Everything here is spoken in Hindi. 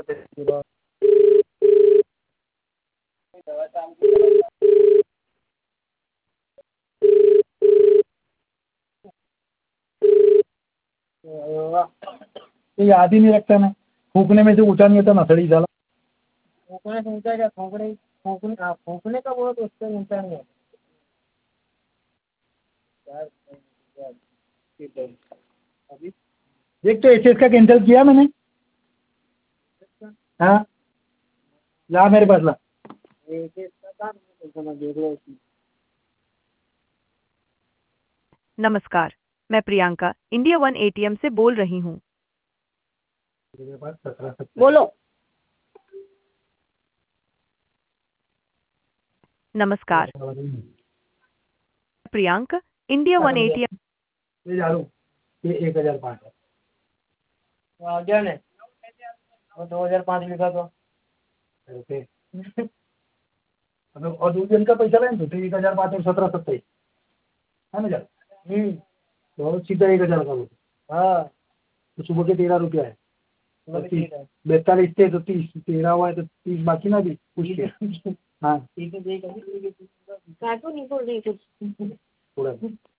ये याद ही नहीं रखता मैं, फूकने में से ऊँचा नहीं होता नसड़ी साला। फूकने से ऊँचा क्या, फूकने का बोलो तो उससे ऊँचा नहीं है यार। ठीक है, अभी देख तो एचएस का कैंसिल किया मैंने। हाँ ला मेरे पास ला। एचएस का था, देख लो उसमें। नमस्कार, मैं प्रियंका इंडिया वन एटीएम से बोल रही हूँ। मेरे पास 17 बोलो। नमस्कार, प्रियंका इंडिया वन एटीएम। ये झाड़ू, ये 1005 है। आ गया ने, वो 2005 लिखा था। ओके और दूसरे दिन का पैसा लें तो 1005 और 1727 है ना यार। तो सीधा 1000 का वो। हाँ तो सुबह के 13 रुपया है। 42 थे तो 30 13 हुआ है तो 30 बाकी ना भी पूछ के। हाँ ठीक है, काटो नहीं तो नहीं कुछ थोड़ा